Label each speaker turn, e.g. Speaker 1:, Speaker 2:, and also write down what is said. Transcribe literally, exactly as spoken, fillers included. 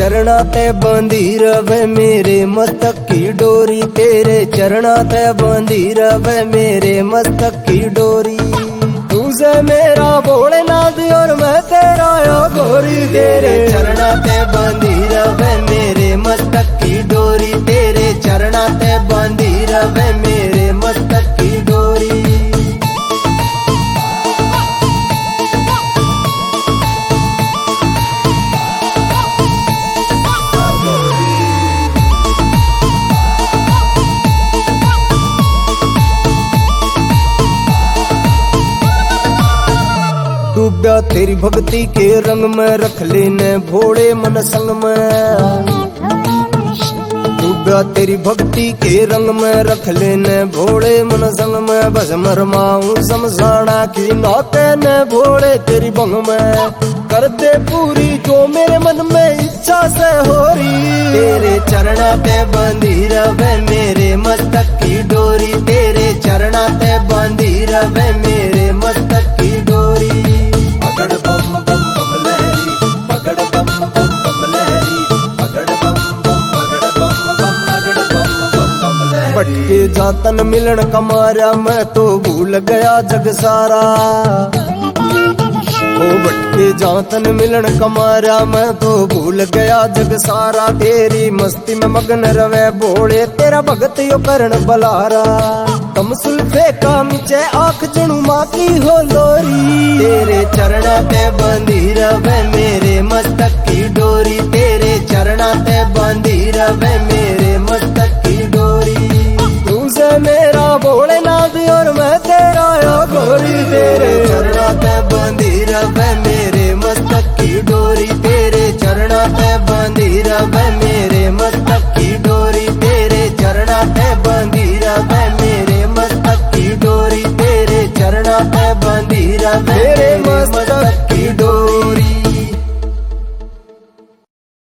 Speaker 1: चरणा ते बंधी रवे मेरे मस्तक की डोरी, तेरे चरणा ते बंधी रवे मेरे मस्तक की डोरी। तुझे मेरा भोलेनाथ और मैं तेरा यो गोरी, तेरे चरणा ते बंधी रवे मेरे मस्तक की डोरी, तेरे चरणा ते बंधी रवे मेरे मस्तक की डोरी। डूबा तेरी भक्ति के रंग में, रख लेने भोले मन संग में। डूबा तेरी भक्ति के रंग में, रख लेने भोले मन संग में। बस मरमाऊं शमशाना की नौके ने भोले तेरी भंग में। कर दे पूरी जो मेरे मन में इच्छा से हो रही, तेरे चरणा ते बंधी रवे मेरे मस्तक की डोरी, तेरे चरणा ते बंधी रवे मेरे मस्तक की डोरी। पकड़ बम बम बम लहरी, पकड़ बम बम बम लहरी, पकड़ बम बम पकड़ बम बम पकड़ बम बम बम लहरी। भटके जातन मिलन कमारा, मैं तो भूल गया जग सारा। ओ भटके जातन मिलन कमारा, मैं तो भूल गया जग सारा। तेरी मस्ती में मगन रवे भोले, तेरा भगत यो करण बलारा। कम सुल्फे का मिचे आंख जणु माँ की हो लोरी, तेरे चरणा ते बंधी रवे मेरे मस्तक की डोरी, तेरे चरणा ते बंधी रवे मेरे मस्तक की डोरी। तुझे मेरा भोलेनाथ और मैं तेरा यो गोरी, तेरे चरणा ते बंधी रवे